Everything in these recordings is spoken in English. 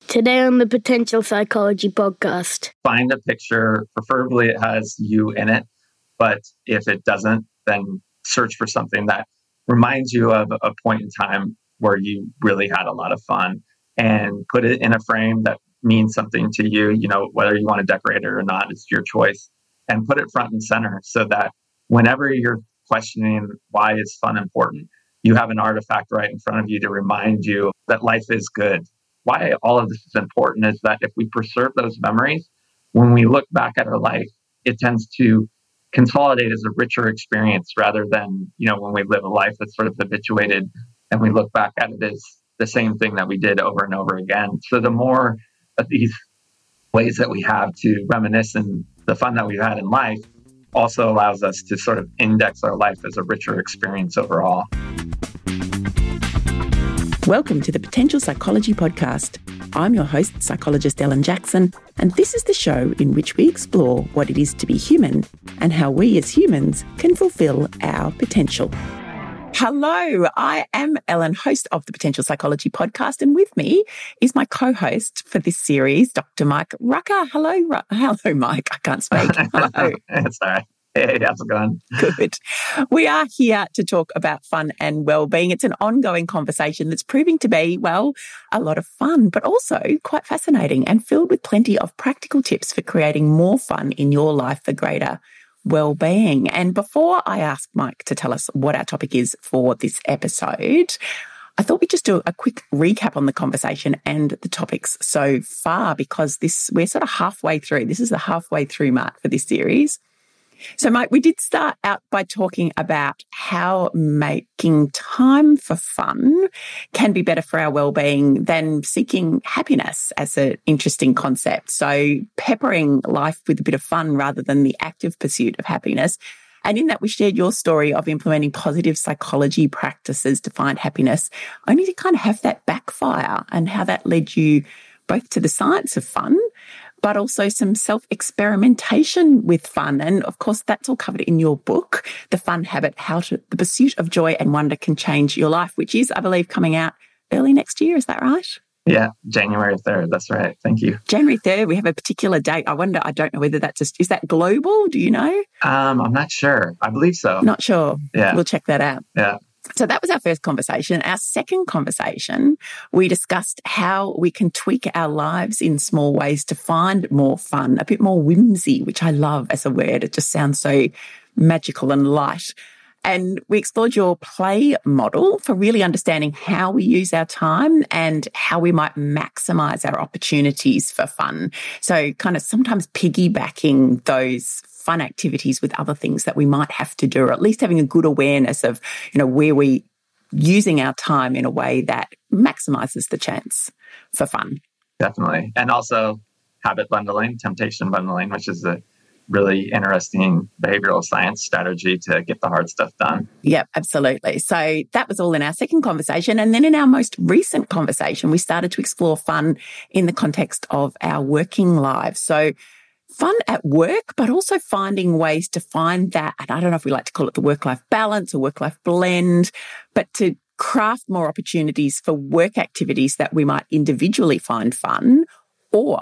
Today on the Potential Psychology Podcast. Find a picture, preferably it has you in it, but if it doesn't, then search for something that reminds you of a point in time where you really had a lot of fun, and put it in a frame that means something to you, whether you want to decorate it or not, it's your choice, and put it front and center so that whenever you're questioning why is fun important, you have an artifact right in front of you to remind you that life is good. Why all of this is important is that if we preserve those memories, when we look back at our life, it tends to consolidate as a richer experience rather than, when we live a life that's sort of habituated and we look back at it as the same thing that we did over and over again. So the more of these ways that we have to reminisce and the fun that we've had in life also allows us to sort of index our life as a richer experience overall. Welcome to the Potential Psychology Podcast. I'm your host, psychologist Ellen Jackson, and this is the show in which we explore what it is to be human and how we as humans can fulfill our potential. Hello, I am Ellen, host of the Potential Psychology Podcast, and with me is my co-host for this series, Dr. Mike Rucker. Hello, Mike. I can't speak. Hello. That's all right. Hey, how's it going? Good. We are here to talk about fun and well-being. It's an ongoing conversation that's proving to be, a lot of fun, but also quite fascinating and filled with plenty of practical tips for creating more fun in your life for greater well-being. And before I ask Mike to tell us what our topic is for this episode, I thought we'd just do a quick recap on the conversation and the topics so far, because we're sort of halfway through. This is the halfway through mark for this series. So, Mike, we did start out by talking about how making time for fun can be better for our well-being than seeking happiness as an interesting concept. So, peppering life with a bit of fun rather than the active pursuit of happiness. And in that, we shared your story of implementing positive psychology practices to find happiness, only to kind of have that backfire, and how that led you both to the science of fun, but also some self-experimentation with fun. And of course, that's all covered in your book, The Fun Habit, the pursuit of joy and wonder can change your life, which is, I believe, coming out early next year. Is that right? Yeah, January 3rd. That's right. Thank you. January 3rd, we have a particular date. I don't know whether is that global? Do you know? I'm not sure. I believe so. Not sure. Yeah. We'll check that out. Yeah. So that was our first conversation. Our second conversation, we discussed how we can tweak our lives in small ways to find more fun, a bit more whimsy, which I love as a word. It just sounds so magical and light. And we explored your play model for really understanding how we use our time and how we might maximize our opportunities for fun. So kind of sometimes piggybacking those fun activities with other things that we might have to do, or at least having a good awareness of, where we using our time in a way that maximizes the chance for fun. Definitely. And also habit bundling, temptation bundling, which is a really interesting behavioral science strategy to get the hard stuff done. Yeah, absolutely. So that was all in our second conversation. And then in our most recent conversation, we started to explore fun in the context of our working lives. So fun at work, but also finding ways to find that, and I don't know if we like to call it the work-life balance or work-life blend, but to craft more opportunities for work activities that we might individually find fun, or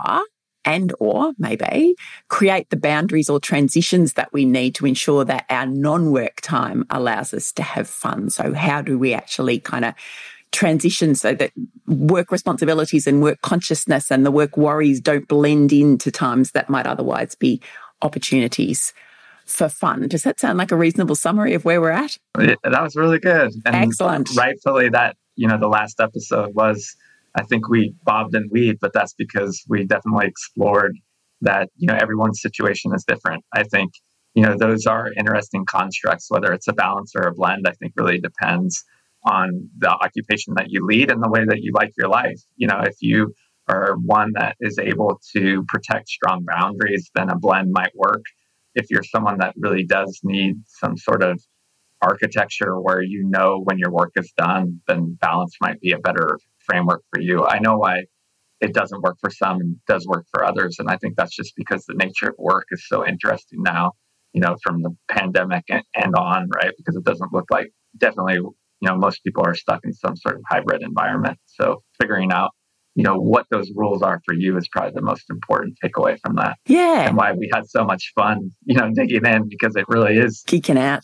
maybe create the boundaries or transitions that we need to ensure that our non-work time allows us to have fun. So how do we actually kind of transition so that work responsibilities and work consciousness and the work worries don't blend into times that might otherwise be opportunities for fun? Does that sound like a reasonable summary of where we're at? That was really good. And excellent. Rightfully that, the last episode was, I think we bobbed and weaved, but that's because we definitely explored that, everyone's situation is different. I think, those are interesting constructs, whether it's a balance or a blend, I think really depends on the occupation that you lead and the way that you like your life. If you are one that is able to protect strong boundaries, then a blend might work. If you're someone that really does need some sort of architecture where when your work is done, then balance might be a better framework for you. I know why it doesn't work for some and does work for others. And I think that's just because the nature of work is so interesting now, from the pandemic and on, right? Because it doesn't look like, definitely, most people are stuck in some sort of hybrid environment. So figuring out, what those rules are for you is probably the most important takeaway from that. Yeah. And why we had so much fun, digging in, because it really is geeking out.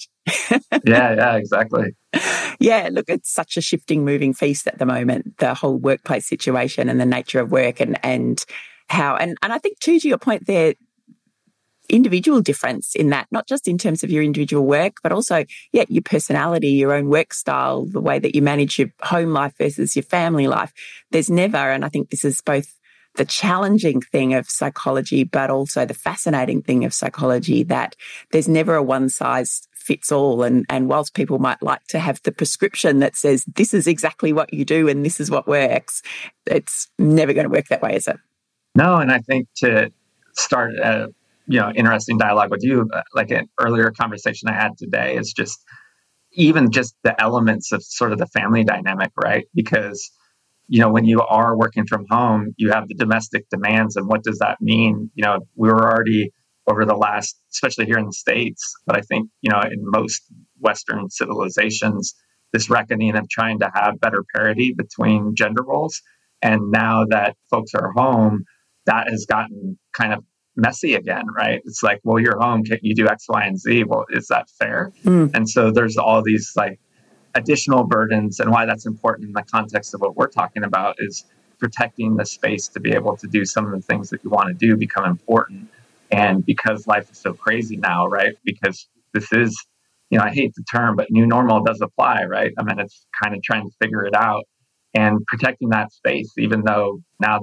Yeah, exactly. Yeah, look, it's such a shifting, moving feast at the moment, the whole workplace situation and the nature of work and how, and I think too, to your point there, individual difference in that, not just in terms of your individual work, but also, your personality, your own work style, the way that you manage your home life versus your family life. There's never, and I think this is both the challenging thing of psychology, but also the fascinating thing of psychology, that there's never a one size fits all. And whilst people might like to have the prescription that says this is exactly what you do and this is what works, it's never going to work that way, is it? No, and I think to start interesting dialogue with you, like an earlier conversation I had today, is just even just the elements of sort of the family dynamic, right? Because, when you are working from home, you have the domestic demands. And what does that mean? We were already over the last, especially here in the States, but I think, in most Western civilizations, this reckoning of trying to have better parity between gender roles. And now that folks are home, that has gotten kind of messy again, right? It's like, well, you're home, can you do X, Y, and Z? Well, is that fair? And so there's all these like additional burdens, and why that's important in the context of what we're talking about is protecting the space to be able to do some of the things that you want to do become important. And because life is so crazy now, right? Because this is, I hate the term, but new normal does apply, right? I mean, it's kind of trying to figure it out and protecting that space, even though now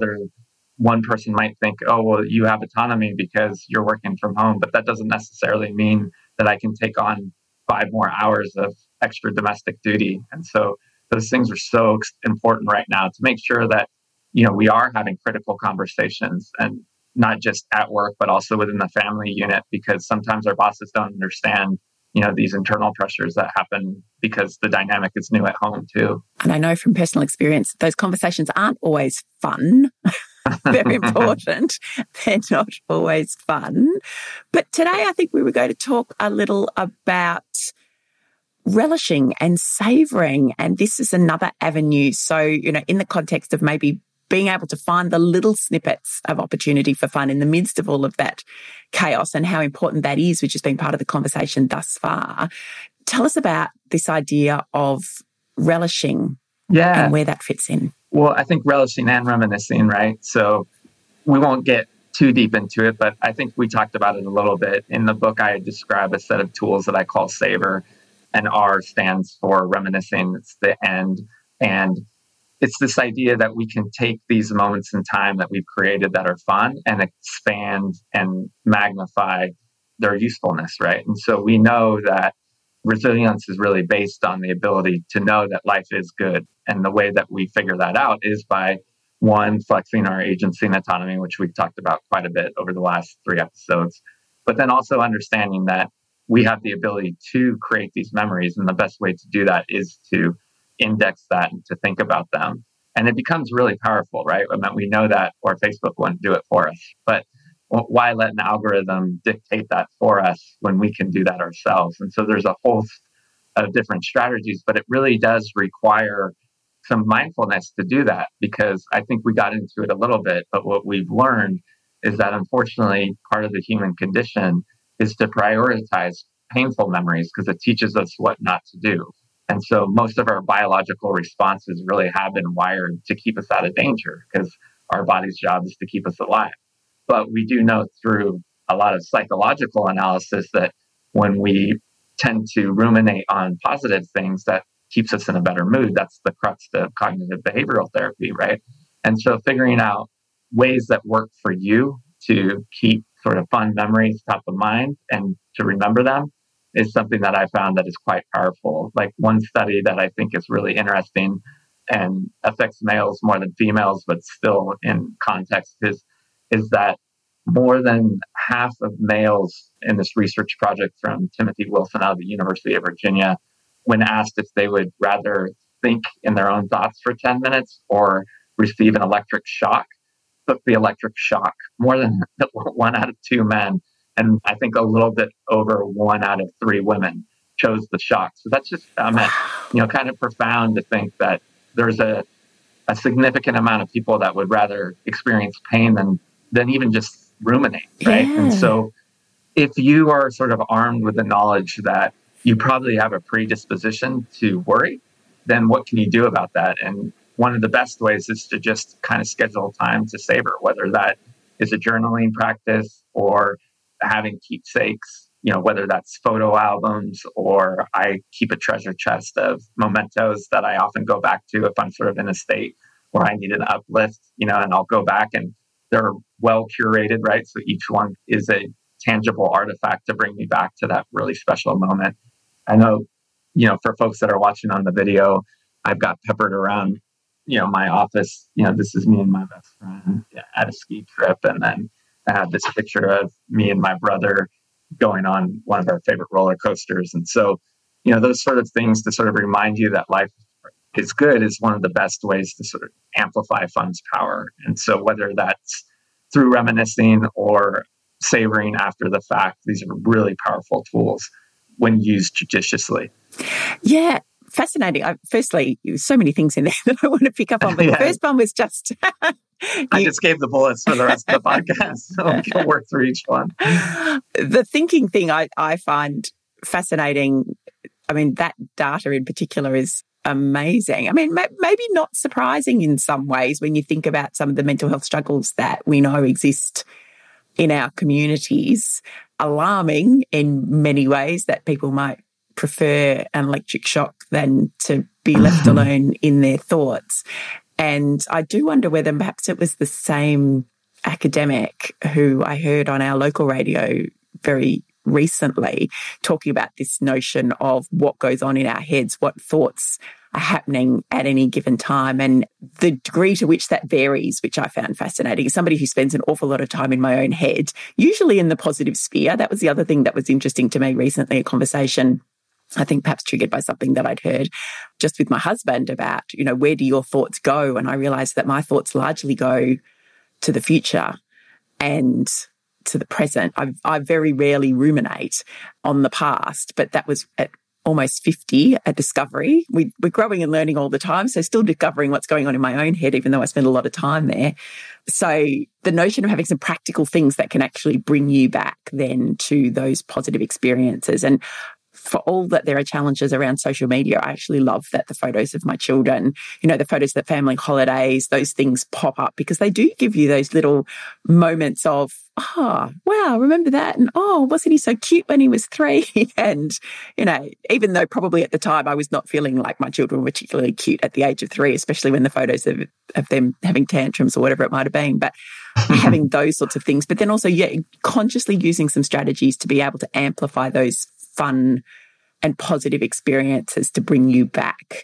one person might think, oh, well, you have autonomy because you're working from home, but that doesn't necessarily mean that I can take on 5 more hours of extra domestic duty. And so those things are so important right now to make sure that, we are having critical conversations, and not just at work, but also within the family unit, because sometimes our bosses don't understand, these internal pressures that happen because the dynamic is new at home too. And I know from personal experience, those conversations aren't always fun. Very important. They're not always fun. But today I think we were going to talk a little about relishing and savouring. And this is another avenue. So, in the context of maybe being able to find the little snippets of opportunity for fun in the midst of all of that chaos, and how important that is, which has been part of the conversation thus far. Tell us about this idea of relishing and where that fits in. Well, I think relishing and reminiscing, right? So we won't get too deep into it, but I think we talked about it a little bit. In the book, I describe a set of tools that I call SAVOR, and R stands for reminiscing. It's the end. And it's this idea that we can take these moments in time that we've created that are fun and expand and magnify their usefulness, right? And so we know that resilience is really based on the ability to know that life is good. And the way that we figure that out is by, one, flexing our agency and autonomy, which we've talked about quite a bit over the last 3 episodes, but then also understanding that we have the ability to create these memories. And the best way to do that is to index that and to think about them. And it becomes really powerful, right? I mean, we know that, or Facebook wouldn't do it for us. But why let an algorithm dictate that for us when we can do that ourselves? And so there's a host of different strategies, but it really does require some mindfulness to do that, because I think we got into it a little bit, but what we've learned is that unfortunately part of the human condition is to prioritize painful memories because it teaches us what not to do. And so most of our biological responses really have been wired to keep us out of danger because our body's job is to keep us alive. But we do know through a lot of psychological analysis that when we tend to ruminate on positive things, that keeps us in a better mood. That's the crux of cognitive behavioral therapy, right? And so figuring out ways that work for you to keep sort of fun memories top of mind and to remember them is something that I found that is quite powerful. Like one study that I think is really interesting and affects males more than females, but still in context is that more than half of males in this research project from Timothy Wilson out of the University of Virginia, when asked if they would rather think in their own thoughts for 10 minutes or receive an electric shock, took the electric shock. More than 1 out of 2 men, and I think a little bit over 1 out of 3 women chose the shock. So that's just kind of profound to think that there's a a significant amount of people that would rather experience pain than even just ruminate, right? Yeah. And so if you are sort of armed with the knowledge that you probably have a predisposition to worry, then what can you do about that? And one of the best ways is to just kind of schedule time to savor, whether that is a journaling practice or having keepsakes, whether that's photo albums, or I keep a treasure chest of mementos that I often go back to if I'm sort of in a state where I need an uplift, and I'll go back and they're well curated, right? So each one is a tangible artifact to bring me back to that really special moment. I know, for folks that are watching on the video, I've got peppered around, my office. This is me and my best friend at a ski trip. And then I have this picture of me and my brother going on one of our favorite roller coasters. And so, those sort of things to sort of remind you that life is good is one of the best ways to sort of amplify fun's power. And so whether that's through reminiscing or savoring after the fact, these are really powerful tools when used judiciously. Yeah. Fascinating. Firstly, so many things in there that I want to pick up on, but the first one was just... I just gave the bullets for the rest of the podcast, so we can work through each one. The thinking thing I find fascinating. I mean, that data in particular is amazing. I mean, maybe not surprising in some ways when you think about some of the mental health struggles that we know exist in our communities. Alarming in many ways that people might prefer an electric shock than to be left alone in their thoughts. And I do wonder whether perhaps it was the same academic who I heard on our local radio very recently talking about this notion of what goes on in our heads, what thoughts are happening at any given time, and the degree to which that varies, which I found fascinating. As somebody who spends an awful lot of time in my own head, usually in the positive sphere. That was the other thing that was interesting to me recently, a conversation I think perhaps triggered by something that I'd heard just with my husband about, where do your thoughts go? And I realized that my thoughts largely go to the future and to the present. I very rarely ruminate on the past, but that was at almost 50, a discovery. We're growing and learning all the time, so still discovering what's going on in my own head, even though I spend a lot of time there. So the notion of having some practical things that can actually bring you back then to those positive experiences. And for all that there are challenges around social media, I actually love that the photos of my children, the photos of family holidays, those things pop up because they do give you those little moments of, wow, remember that? And, wasn't he so cute when he was 3? And, even though probably at the time I was not feeling like my children were particularly cute at the age of 3, especially when the photos of them having tantrums or whatever it might have been, but having those sorts of things. But then also, consciously using some strategies to be able to amplify those fun and positive experiences to bring you back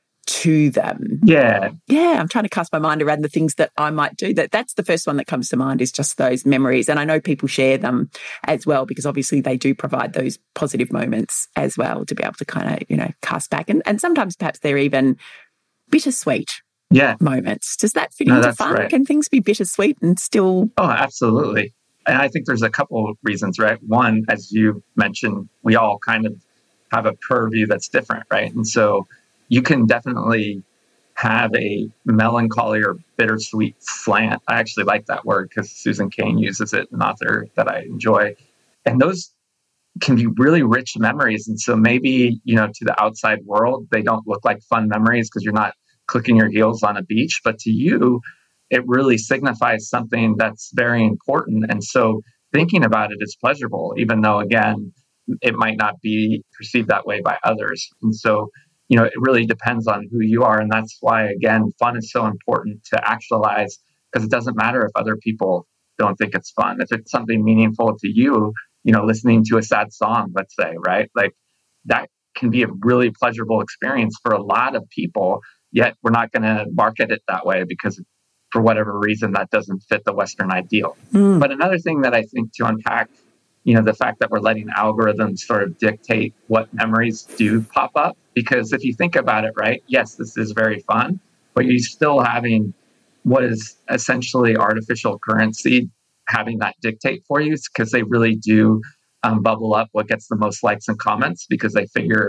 to them. Yeah. I'm trying to cast my mind around the things that I might do. That's the first one that comes to mind, is just those memories. And I know people share them as well, because obviously they do provide those positive moments as well to be able to kind of, cast back. And sometimes perhaps they're even bittersweet moments. Does that fit into fun? Right. Can things be bittersweet and still? Oh, absolutely. And I think there's a couple of reasons, right? One, as you mentioned, we all kind of have a purview that's different, right? And so you can definitely have a melancholy or bittersweet slant. I actually like that word because Susan Cain uses it, an author that I enjoy. And those can be really rich memories. And so maybe, to the outside world, they don't look like fun memories because you're not clicking your heels on a beach, but to you, it really signifies something that's very important. And so thinking about it is pleasurable, even though, again, it might not be perceived that way by others. And so, it really depends on who you are. And that's why, again, fun is so important to actualize, because it doesn't matter if other people don't think it's fun. If it's something meaningful to you, listening to a sad song, let's say, right? Like that can be a really pleasurable experience for a lot of people, yet we're not going to market it that way because for whatever reason, that doesn't fit the Western ideal. But another thing that I think to unpack, the fact that we're letting algorithms sort of dictate what memories do pop up, because if you think about it, right, yes, this is very fun, but you're still having what is essentially artificial currency having that dictate for you, because they really do bubble up what gets the most likes and comments, because they figure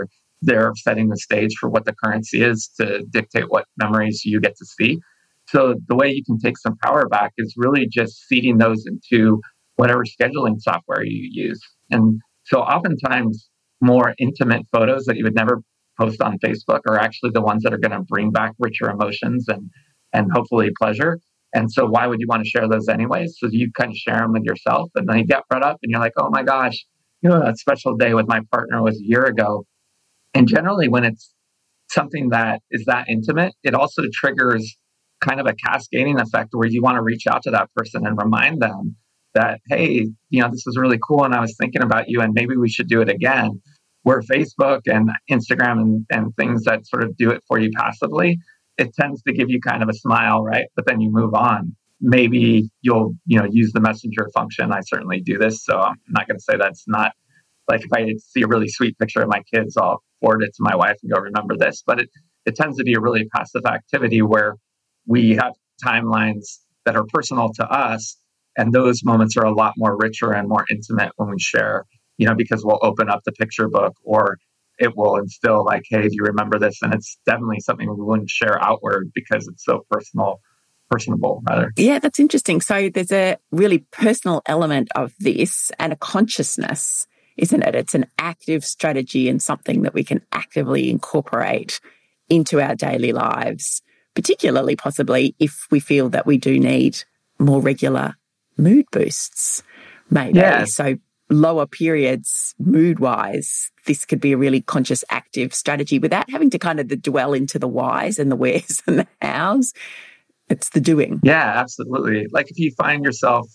they're setting the stage for what the currency is to dictate what memories you get to see. So the way you can take some power back is really just feeding those into whatever scheduling software you use. And so oftentimes more intimate photos that you would never post on Facebook are actually the ones that are going to bring back richer emotions and hopefully pleasure. And so why would you want to share those anyways? So you kind of share them with yourself, and then you get brought up and you're like, oh my gosh, that special day with my partner was a year ago. And generally when it's something that is that intimate, it also triggers kind of a cascading effect where you want to reach out to that person and remind them that, hey, this is really cool and I was thinking about you and maybe we should do it again. Where Facebook and Instagram and things that sort of do it for you passively, it tends to give you kind of a smile, right? But then you move on. Maybe you'll, use the messenger function. I certainly do this. So I'm not going to say that's not like if I see a really sweet picture of my kids, I'll forward it to my wife and go, remember this. But it tends to be a really passive activity where we have timelines that are personal to us. And those moments are a lot more richer and more intimate when we share, because we'll open up the picture book or it will instill like, hey, do you remember this? And it's definitely something we wouldn't share outward because it's so personable rather. Yeah, that's interesting. So there's a really personal element of this and a consciousness, isn't it? It's an active strategy and something that we can actively incorporate into our daily lives, particularly possibly if we feel that we do need more regular mood boosts, maybe. Yeah. So lower periods mood-wise, this could be a really conscious, active strategy without having to kind of dwell into the whys and the wheres and the hows. It's the doing. Yeah, absolutely. Like if you find yourself,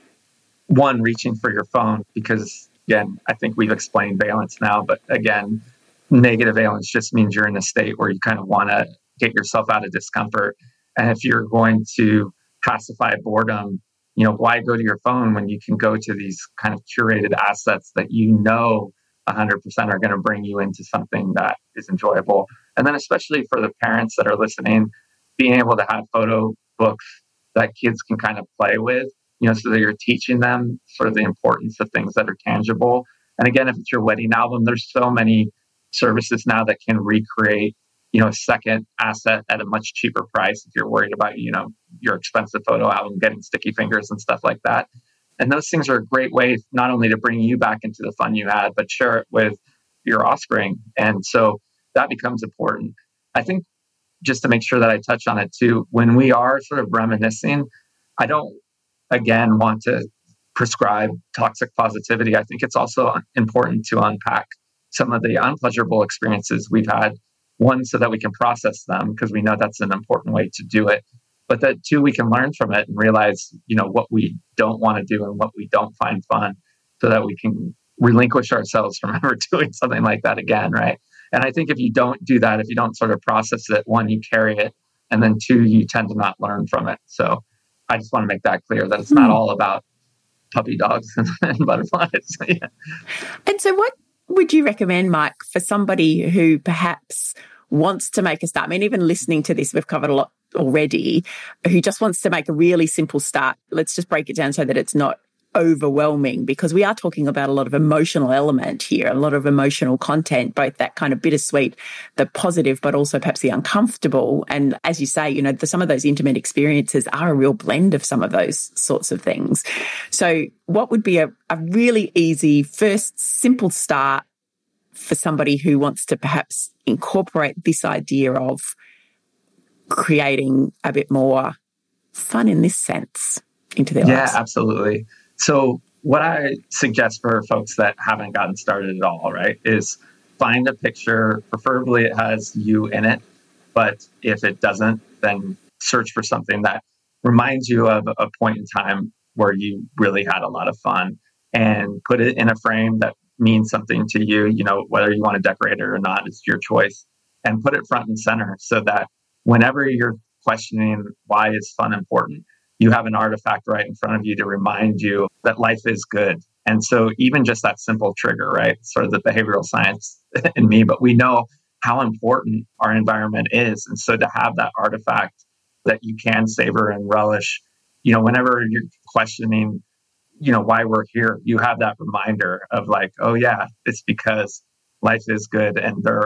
one, reaching for your phone, because again, I think we've explained valence now, but again, negative valence just means you're in a state where you kind of want to get yourself out of discomfort. And if you're going to pacify boredom, why go to your phone when you can go to these kind of curated assets that 100% are going to bring you into something that is enjoyable. And then especially for the parents that are listening, being able to have photo books that kids can kind of play with, so that you're teaching them sort of the importance of things that are tangible. And again, if it's your wedding album, there's so many services now that can recreate a second asset at a much cheaper price if you're worried about, your expensive photo album getting sticky fingers and stuff like that. And those things are a great way not only to bring you back into the fun you had, but share it with your offspring. And so that becomes important. I think just to make sure that I touch on it too, when we are sort of reminiscing, I don't, again, want to prescribe toxic positivity. I think it's also important to unpack some of the unpleasurable experiences we've had. One, so that we can process them because we know that's an important way to do it. But that two, we can learn from it and realize, what we don't want to do and what we don't find fun so that we can relinquish ourselves from ever doing something like that again, right? And I think if you don't do that, if you don't sort of process it, one, you carry it, and then two, you tend to not learn from it. So I just want to make that clear that it's not all about puppy dogs and butterflies. Yeah. And so what would you recommend, Mike, for somebody who perhaps wants to make a start? I mean, even listening to this, we've covered a lot already, who just wants to make a really simple start. Let's just break it down so that it's not overwhelming, because we are talking about a lot of emotional element here, a lot of emotional content, both that kind of bittersweet, the positive, but also perhaps the uncomfortable. And as you say, some of those intimate experiences are a real blend of some of those sorts of things. So what would be a really easy first simple start for somebody who wants to perhaps incorporate this idea of creating a bit more fun in this sense into their lives? Yeah, absolutely. So what I suggest for folks that haven't gotten started at all, right, is find a picture, preferably it has you in it, but if it doesn't, then search for something that reminds you of a point in time where you really had a lot of fun and put it in a frame that means something to you, whether you want to decorate it or not, it's your choice, and put it front and center so that whenever you're questioning why is fun important, you have an artifact right in front of you to remind you that life is good. And so even just that simple trigger, right? Sort of the behavioral science in me, but we know how important our environment is. And so to have that artifact that you can savor and relish, whenever you're questioning, why we're here, you have that reminder of like, oh yeah, it's because life is good and there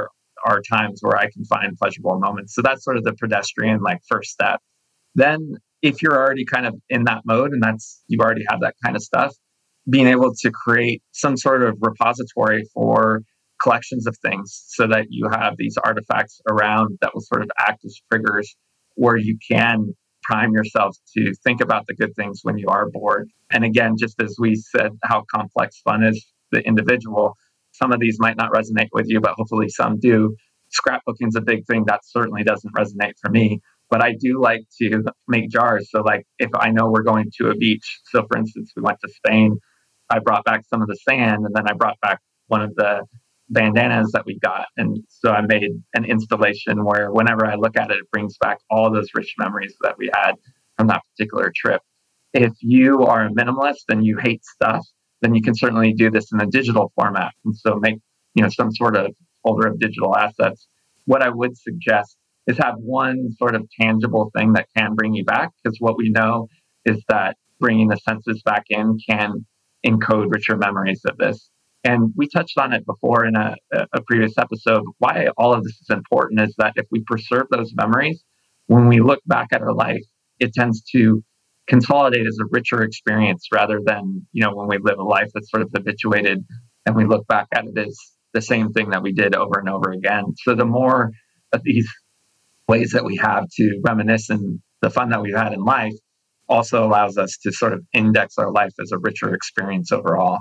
are times where I can find pleasurable moments. So that's sort of the pedestrian first step. Then if you're already kind of in that mode and you already have that kind of stuff, being able to create some sort of repository for collections of things so that you have these artifacts around that will sort of act as triggers where you can prime yourself to think about the good things when you are bored. And again, just as we said, how complex fun is the individual, some of these might not resonate with you, but hopefully some do. Scrapbooking's a big thing that certainly doesn't resonate for me, but I do like to make jars. So if I know we're going to a beach, so for instance, we went to Spain, I brought back some of the sand and then I brought back one of the bandanas that we got. And so I made an installation where whenever I look at it, it brings back all those rich memories that we had from that particular trip. If you are a minimalist and you hate stuff, then you can certainly do this in a digital format. And so make, some sort of folder of digital assets. What I would suggest is have one sort of tangible thing that can bring you back, because what we know is that bringing the senses back in can encode richer memories of this. And we touched on it before in a previous episode. Why all of this is important is that if we preserve those memories, when we look back at our life, it tends to consolidate as a richer experience rather than, when we live a life that's sort of habituated and we look back at it as the same thing that we did over and over again. So the more of these ways that we have to reminisce and the fun that we've had in life also allows us to sort of index our life as a richer experience overall.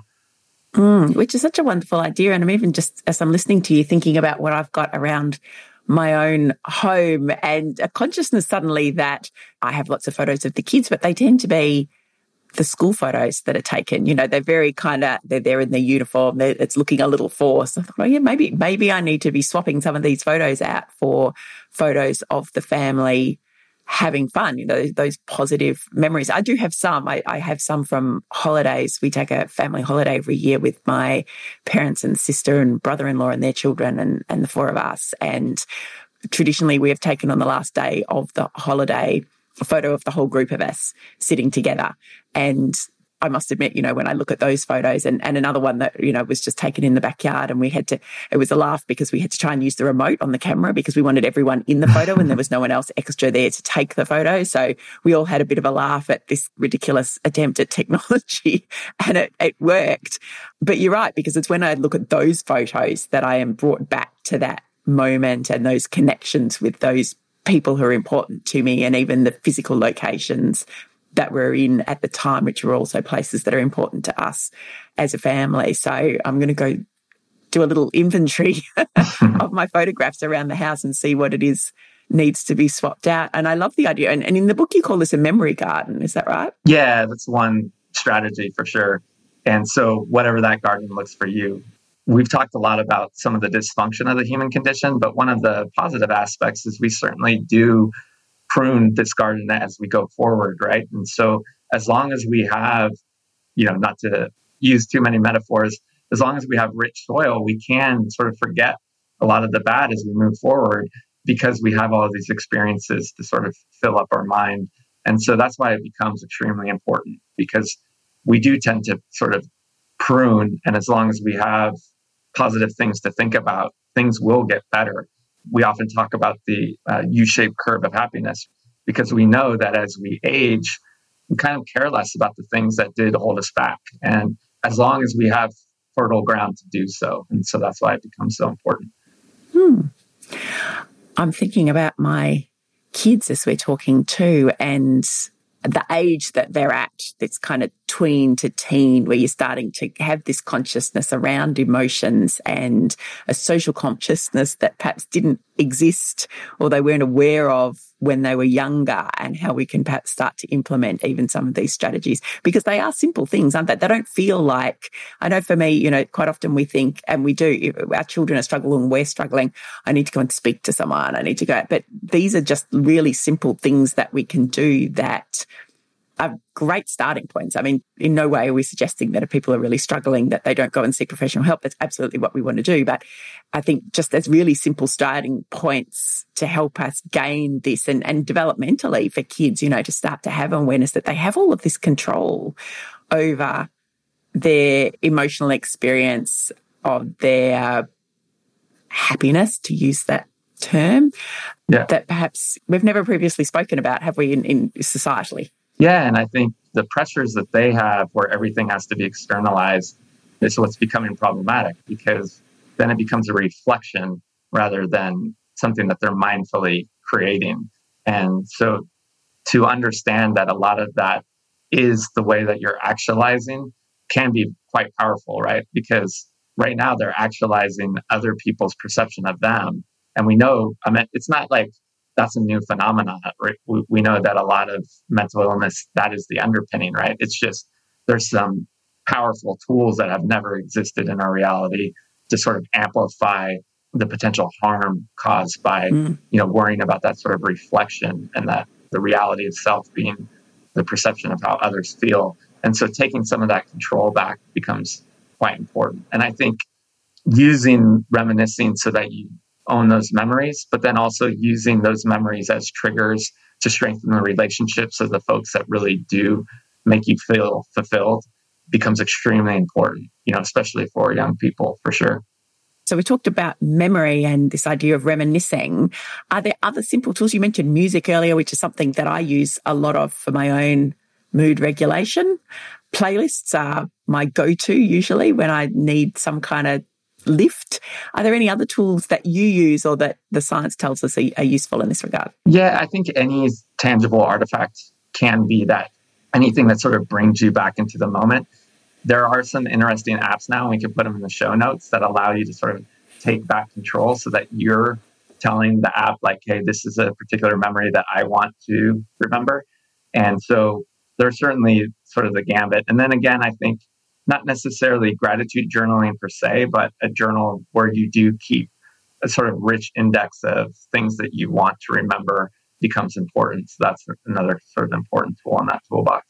Which is such a wonderful idea. And I'm even just, as I'm listening to you, thinking about what I've got around my own home and a consciousness suddenly that I have lots of photos of the kids, but they tend to be the school photos that are taken. They're very they're there in their uniform. It's looking a little forced. I thought, maybe I need to be swapping some of these photos out for photos of the family having fun, those positive memories. I do have some. I have some from holidays. We take a family holiday every year with my parents and sister and brother-in-law and their children and the four of us. And traditionally we have taken on the last day of the holiday a photo of the whole group of us sitting together. And I must admit, when I look at those photos and another one that, was just taken in the backyard and it was a laugh because we had to try and use the remote on the camera because we wanted everyone in the photo and there was no one else extra there to take the photo. So we all had a bit of a laugh at this ridiculous attempt at technology and it worked. But you're right, because it's when I look at those photos that I am brought back to that moment and those connections with those people who are important to me and even the physical locations that we're in at the time, which are also places that are important to us as a family. So I'm going to go do a little inventory of my photographs around the house and see what it is needs to be swapped out. And I love the idea. And in the book, you call this a memory garden. Is that right? Yeah, that's one strategy for sure. And so whatever that garden looks for you, we've talked a lot about some of the dysfunction of the human condition, but one of the positive aspects is we certainly do prune this garden as we go forward, right? And so as long as we have, not to use too many metaphors, as long as we have rich soil, we can sort of forget a lot of the bad as we move forward because we have all of these experiences to sort of fill up our mind. And so that's why it becomes extremely important, because we do tend to sort of prune. And as long as we have positive things to think about, things will get better. We often talk about the U-shaped curve of happiness because we know that as we age, we kind of care less about the things that did hold us back. And as long as we have fertile ground to do so. And so that's why it becomes so important. I'm thinking about my kids as we're talking too, and the age that they're at, that's kind of tween to teen, where you're starting to have this consciousness around emotions and a social consciousness that perhaps didn't exist or they weren't aware of when they were younger, and how we can perhaps start to implement even some of these strategies, because they are simple things, aren't they? They don't feel like, I know for me, quite often we think, and we do, our children are struggling, we're struggling, I need to go and speak to someone, I need to go. But these are just really simple things that we can do that are great starting points. I mean, in no way are we suggesting that if people are really struggling that they don't go and seek professional help. That's absolutely what we want to do. But I think just as really simple starting points to help us gain this and developmentally for kids, to start to have awareness that they have all of this control over their emotional experience of their happiness, to use that term, that perhaps we've never previously spoken about, have we, in societally? Yeah, and I think the pressures that they have where everything has to be externalized is what's becoming problematic, because then it becomes a reflection rather than something that they're mindfully creating. And so to understand that a lot of that is the way that you're actualizing can be quite powerful, right? Because right now they're actualizing other people's perception of them. And we know, I mean, it's not like that's a new phenomenon, right? We know that a lot of mental illness, that is the underpinning, right? It's just there's some powerful tools that have never existed in our reality to sort of amplify the potential harm caused by, worrying about that sort of reflection, and that the reality itself being the perception of how others feel. And so taking some of that control back becomes quite important. And I think using reminiscing so that you own those memories, but then also using those memories as triggers to strengthen the relationships of the folks that really do make you feel fulfilled becomes extremely important, especially for young people, for sure. So we talked about memory and this idea of reminiscing. Are there other simple tools? You mentioned music earlier, which is something that I use a lot of for my own mood regulation. Playlists are my go-to usually when I need some kind of lift. Are there any other tools that you use or that the science tells us are useful in this regard? Yeah, I think any tangible artifact can be that, anything that sort of brings you back into the moment. There are some interesting apps now, and we can put them in the show notes, that allow you to sort of take back control so that you're telling the app, like, hey, this is a particular memory that I want to remember. And so there's certainly sort of the gambit. And then again, I think not necessarily gratitude journaling per se, but a journal where you do keep a sort of rich index of things that you want to remember becomes important. So that's another sort of important tool in that toolbox.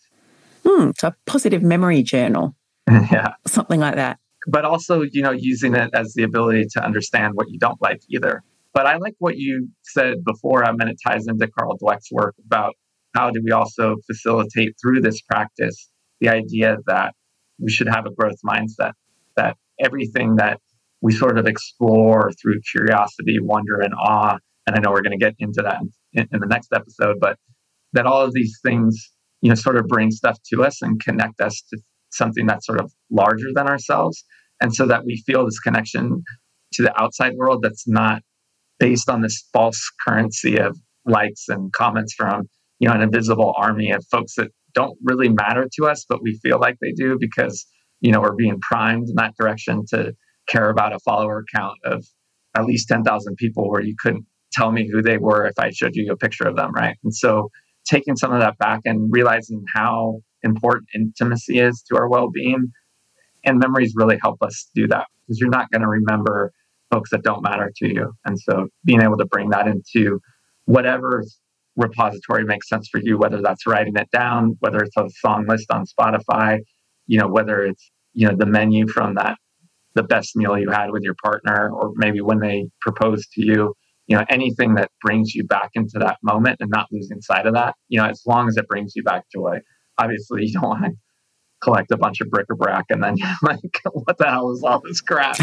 So a positive memory journal. Yeah. Something like that. But also, using it as the ability to understand what you don't like either. But I like what you said before. I mean, it ties into Carl Dweck's work about how do we also facilitate through this practice the idea that we should have a growth mindset, that everything that we sort of explore through curiosity, wonder, and awe, and I know we're going to get into that in the next episode, but that all of these things, sort of bring stuff to us and connect us to something that's sort of larger than ourselves. And so that we feel this connection to the outside world that's not based on this false currency of likes and comments from, an invisible army of folks that don't really matter to us, but we feel like they do because, we're being primed in that direction to care about a follower count of at least 10,000 people where you couldn't tell me who they were if I showed you a picture of them, right? And so taking some of that back and realizing how important intimacy is to our well-being, and memories really help us do that, because you're not going to remember folks that don't matter to you. And so being able to bring that into whatever repository makes sense for you, whether that's writing it down, whether it's a song list on Spotify, whether it's, the menu from the best meal you had with your partner, or maybe when they proposed to you, anything that brings you back into that moment and not losing sight of that, as long as it brings you back joy. Obviously, you don't want to collect a bunch of bric-a-brac and then you're like, what the hell is all this crap?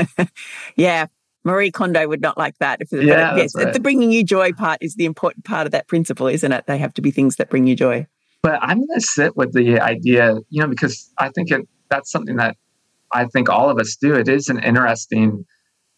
Yeah. Marie Kondo would not like that. Yes, right. The bringing you joy part is the important part of that principle, isn't it? They have to be things that bring you joy. But I'm going to sit with the idea, because I think that's something that I think all of us do. It is an interesting,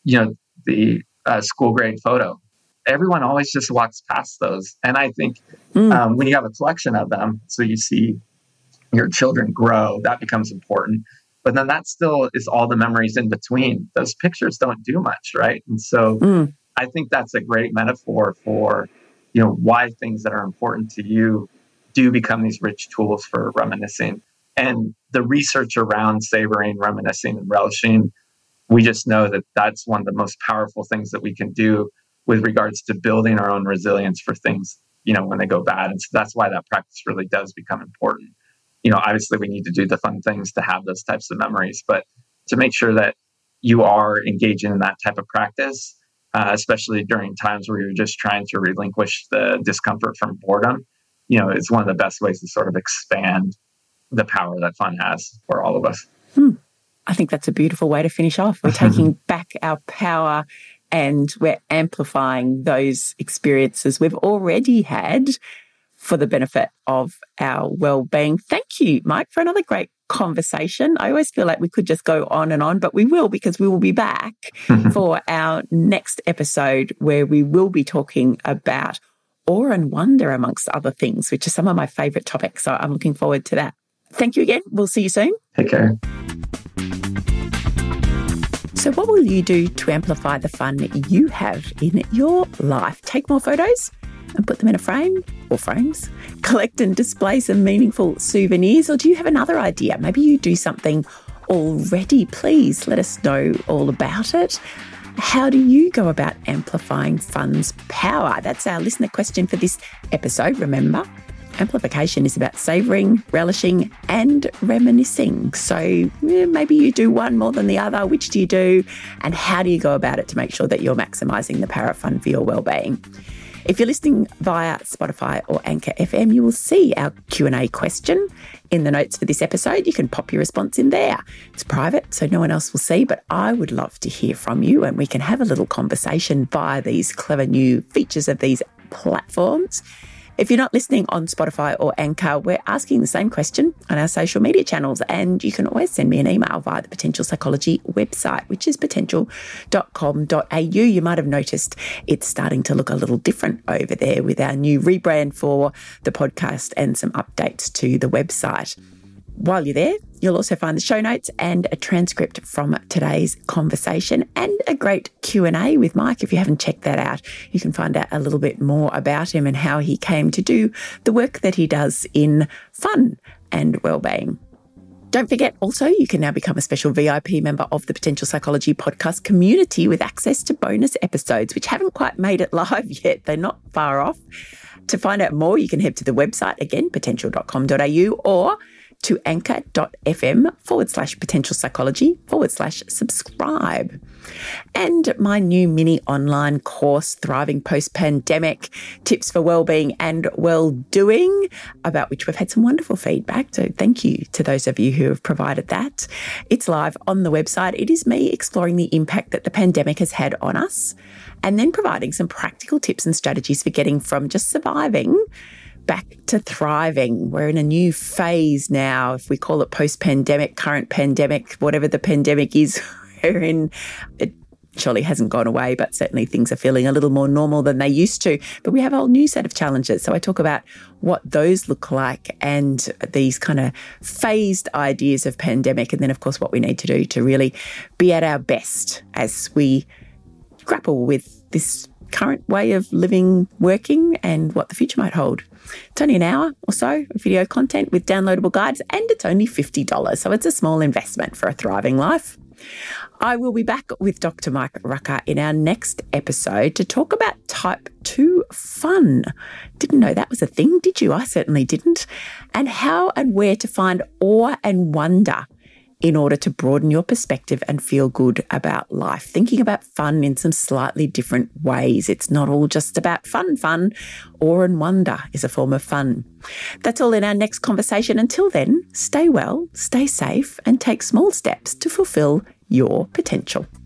the school grade photo. Everyone always just walks past those. And I think when you have a collection of them, so you see your children grow, that becomes important. But then that still is all the memories in between. Those pictures don't do much, right? And so I think that's a great metaphor for, why things that are important to you do become these rich tools for reminiscing. And the research around savoring, reminiscing, and relishing, we just know that that's one of the most powerful things that we can do with regards to building our own resilience for things, when they go bad. And so that's why that practice really does become important. Obviously we need to do the fun things to have those types of memories, but to make sure that you are engaging in that type of practice, especially during times where you're just trying to relinquish the discomfort from boredom, is one of the best ways to sort of expand the power that fun has for all of us. I think that's a beautiful way to finish off. We're taking back our power and we're amplifying those experiences we've already had for the benefit of our well-being. Thank you, Mike, for another great conversation. I always feel like we could just go on, but we will, because we will be back for our next episode where we will be talking about awe and wonder, amongst other things, which are some of my favourite topics. So I'm looking forward to that. Thank you again. We'll see you soon. Take care. So what will you do to amplify the fun you have in your life? Take more photos and put them in a frame or frames. Collect and display some meaningful souvenirs. Or do you have another idea? Maybe you do something already. Please let us know all about it. How do you go about amplifying fun's power? That's our listener question for this episode. Remember, amplification is about savouring, relishing and reminiscing. So maybe you do one more than the other. Which do you do? And how do you go about it to make sure that you're maximising the power of fun for your well-being? If you're listening via Spotify or Anchor FM, you will see our Q&A question in the notes for this episode. You can pop your response in there. It's private, so no one else will see, but I would love to hear from you and we can have a little conversation via these clever new features of these platforms. If you're not listening on Spotify or Anchor, we're asking the same question on our social media channels, and you can always send me an email via the Potential Psychology website, which is potential.com.au. You might have noticed it's starting to look a little different over there with our new rebrand for the podcast and some updates to the website. While you're there, you'll also find the show notes and a transcript from today's conversation and a great Q&A with Mike. If you haven't checked that out, you can find out a little bit more about him and how he came to do the work that he does in fun and well-being. Don't forget, also, you can now become a special VIP member of the Potential Psychology podcast community with access to bonus episodes, which haven't quite made it live yet. They're not far off. To find out more, you can head to the website, again, potential.com.au, or to anchor.fm/potential psychology/subscribe. And my new mini online course, Thriving Post-Pandemic, Tips for Wellbeing and Well-Doing, about which we've had some wonderful feedback. So thank you to those of you who have provided that. It's live on the website. It is me exploring the impact that the pandemic has had on us, and then providing some practical tips and strategies for getting from just surviving back to thriving. We're in a new phase now. If we call it post-pandemic, current pandemic, whatever the pandemic is, we're in. It surely hasn't gone away, but certainly things are feeling a little more normal than they used to. But we have a whole new set of challenges. So I talk about what those look like and these kind of phased ideas of pandemic. And then, of course, what we need to do to really be at our best as we grapple with this current way of living, working, and what the future might hold. It's only an hour or so of video content with downloadable guides, and it's only $50, so it's a small investment for a thriving life. I will be back with Dr. Mike Rucker in our next episode to talk about type 2 fun. Didn't know that was a thing, did you? I certainly didn't. And how and where to find awe and wonder in order to broaden your perspective and feel good about life. Thinking about fun in some slightly different ways. It's not all just about fun. Awe and wonder is a form of fun. That's all in our next conversation. Until then, stay well, stay safe, and take small steps to fulfill your potential.